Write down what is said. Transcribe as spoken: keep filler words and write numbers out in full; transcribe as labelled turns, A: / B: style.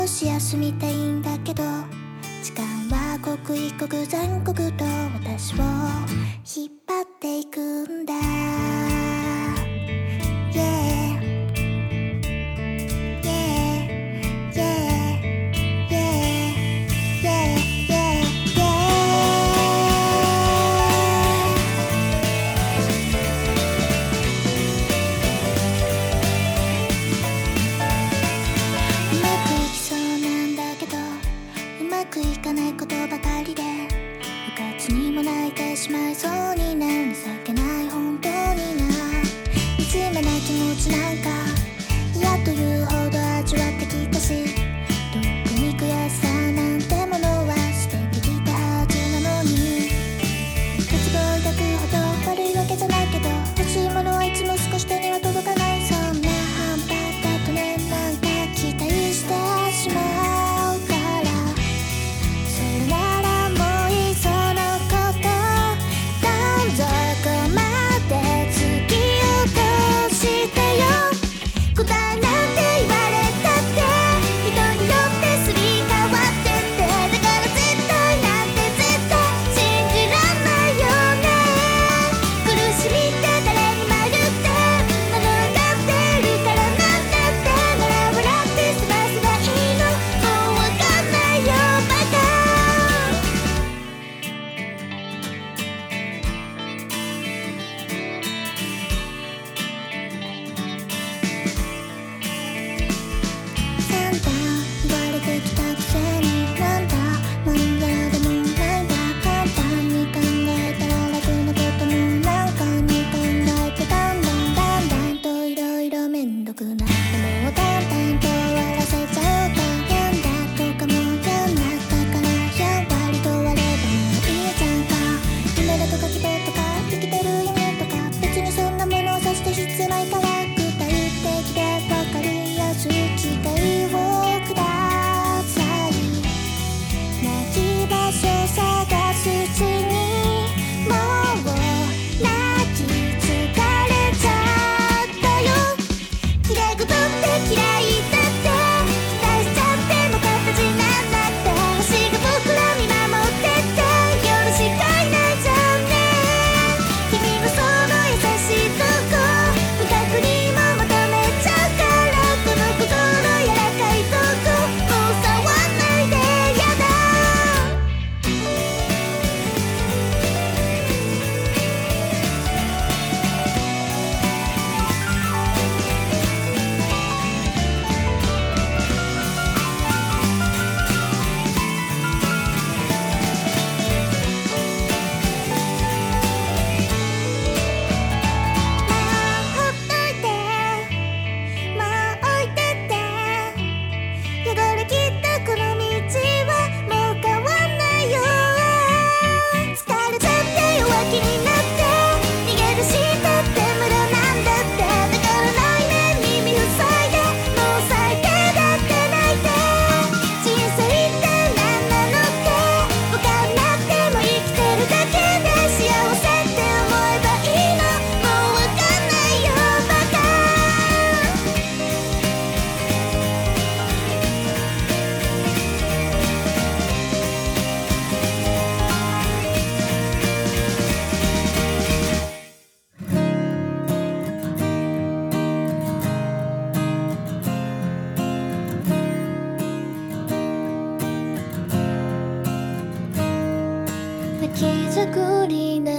A: 少し休みたいんだけど、時間は刻一刻残酷と私を引っ張っていくんだ。 Yeah Yeah Yeah Yeah Yeah Yeah Yeah うまくいきそうなんだけど、うまくいかないことばかりで、部活にも泣いてしまいそうになる。情けない本当にな。惨めな気持ちなんか嫌というほど味わってきたし、特に悔しさなんてものは捨ててきたはずなのに、絶望抱くほど悪いわけじゃないけど、欲しいものはいつも少し手には届かない。そんな半端だとね、なんか期待してしまうから、それならもういっそのことどん底まで突き落としてよ。答えなんて言われたって人によってすり替わってって、だから絶対なんて絶対信じらんないよね。苦しみって誰にも言って物がってるからなんだって、なら笑って済ませばいいの。もうわかんないよバカ。散々言われてきたくせに、なんだもんやでもないんだ。簡単に考えたら楽なこともなんかに考えて、だんだんだんだんといろいろめんどくなって、もう淡々と終わらせちゃうか。やんだとかもやんなったからやんわりと割ればもういいじゃんか。夢だとか希望とか生きてる意味とか、別にそんなものを指して必要ないから、具体的でわかりやすい機会をください。泣き場所探すうちにもう泣き疲れちゃったよ。綺麗事って嫌いだって期待しちゃっても形になんなくて、星が僕ら見守ってって夜しかいないじゃんね。君のその優しいとこ不覚にも求めちゃうから、この心柔らかいとこもう触んないでやだ。ほっといてもう置いてって、汚れきったこの道はもう変わんないよ。疲れちゃって弱気になって逃げ出したって無駄なんだって、だから内面耳塞いでもう最低だって泣いて。人生って何なのって分かんなくても生きてるだけで幸せって思えばいいの。もうわかんないよバカ。泣きじゃくりな